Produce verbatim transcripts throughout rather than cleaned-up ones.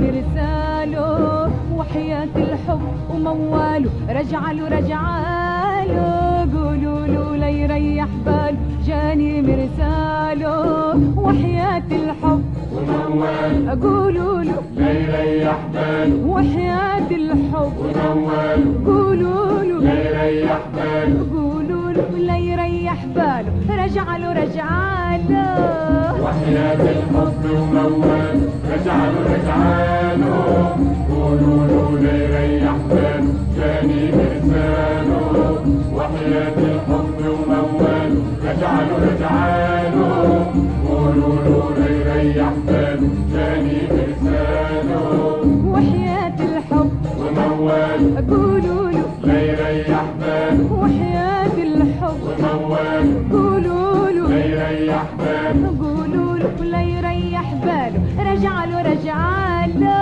مرساله وحياة الحب ومواله رجعله رجعاله قولوا له ليريح باله جاني مرساله وحياة الحب ومواله قولوا له ليريح باله وحياة الحب ومواله قولوا له ليريح باله قولوا له ليريح باله رجعله رجعاله وحياة الحب ومواله رجعله رجعاله قولوا له ليريح باله جاني مرساله وحياة الحب ومواله رجعله رجعاله قولوا له ليريح باله جاني مرساله وحياة الحب ومواله قولوا له ليريح باله وحياة الحب ومواله قولوا له ليريح باله قولوا له ليريح باله رجعله رجعاله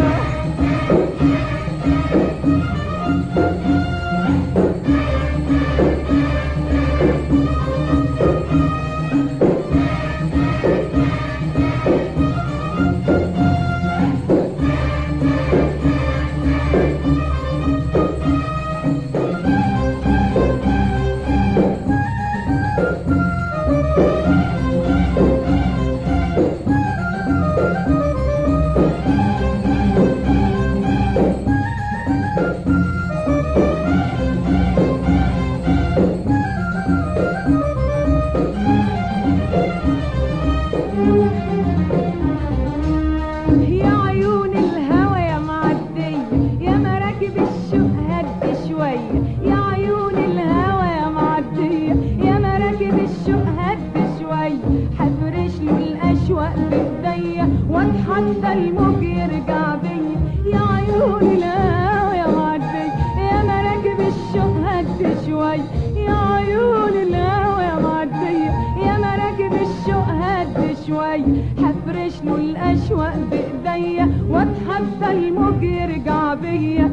حتى الموج يرجع بيا يا عيون الهوى يا معدي يا مراكب الشوق هد شوي يا عيون الهوى يا معدي يا مراكب الشوق هد شوي هفرش له الاشواق بايديا واتحدى الموج يرجع بيا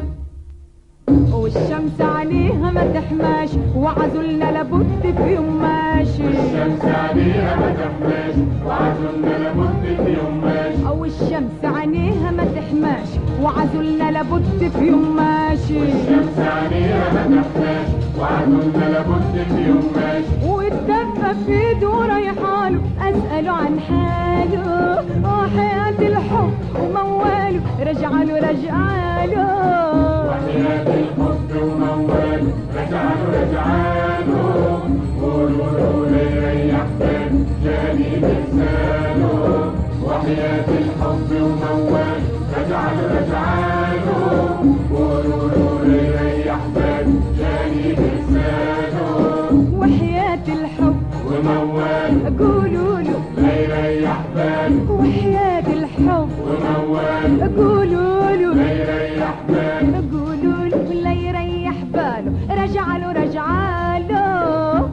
والشمس عليها ما تحماش وعزلنا لابد في يوم ماشي والشمس عليها ما تحماش وعزلنا لابد في يوم ماشي او الشمس عليها ما تحماش وعزلنا لابد في يوم ماشي والشمس عليها ما تحماش وعزلنا لابد في يوم ماشي والدفة في ايده رايحاله اسأله عن حاله وحياة الحب ومواله رجعله رجعاله وحياة الحب ومواله رجعله رجعاله قولوا له ليريح باله جاني مرساله وحياة الحب ومواله رجعله رجعاله قولوا له ليريح باله جاني مرساله وحياة الحب ومواله قولوا له ليريح باله وحياة الحب ومواله قولوا له ليريح باله قولوا له ليريح باله رجعله رجعاله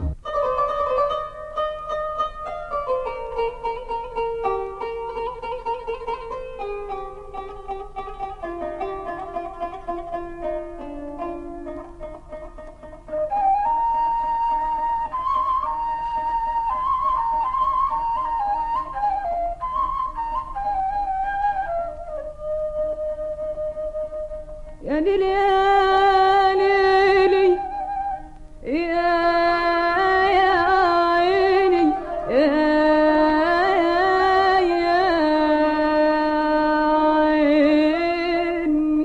يا ليلي يا ليلي يا يا عيني يا يا عيني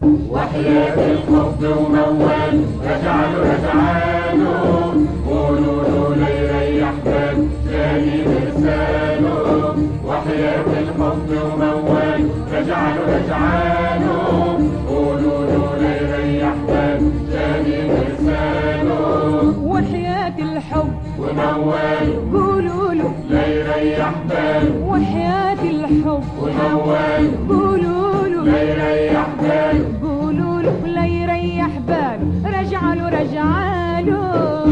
وحياة الحب ومواله رجعله رجعاله قولوا ومواله قولوا له لا يريح باله وحياة الحب ومواله قولوا له لا يريح باله قولوا له لا يريح باله رجع له رجع له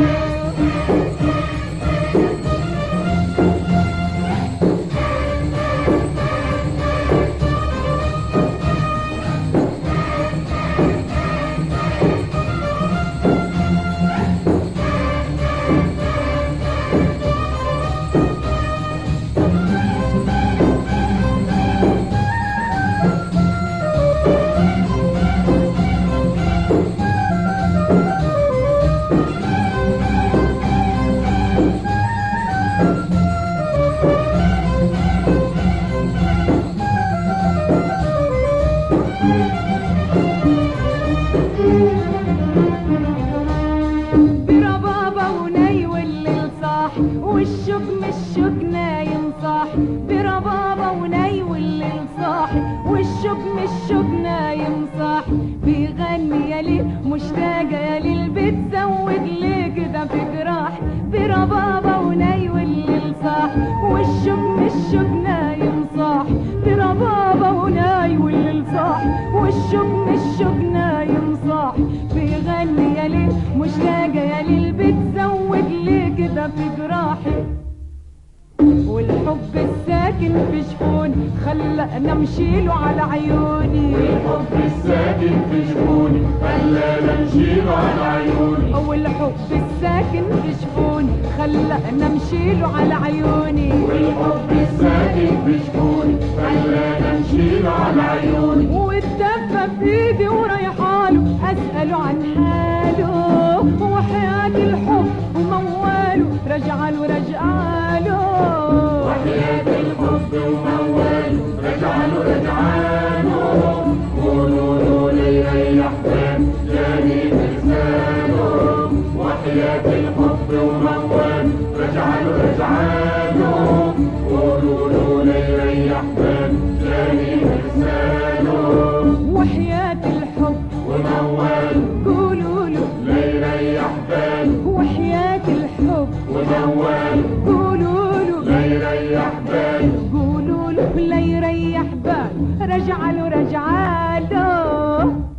بربابة وناي والليل صاح والشوق مش نايم صاح بربابة وناي والليل صاح والشوق مش نايم صاح بيغني يا ليل مشتاقة يا ليل بتزود ليه كده في جراح بربابة وناي والليل صاح والشوق مش نايم صاح بربابة وناي والليل صاح والشوق مش نايم صاح بيغني يا ليل مشتاقة يا ليل بتزود ليه كده في جراحي والحب الساكن في شفوني خلقنا مشيله على عيوني والحب الساكن في شفوني خلانا نشيله على عيوني والحب الساكن في شفوني خلقنا مشيله على عيوني والحب الساكن في شفوني خلانا نشيله على عيوني والدفة بإيدي ورايحاله أسأله عن حاله وحياة الحب ومواله رجعله رجعله وحياة الحب ومواله رجعله رجعله قولوا له ليريح باله جاني بلسانه وحياة الحب ومواله رجعله رجعله قولوا له ليريح باله جاني بلسانه وحياة الحب ومواله قولوا له لا يريح باله وحياة الحب ومواله قولوا له لا يريح باله قولوا له لا يريح باله رجع له رجع له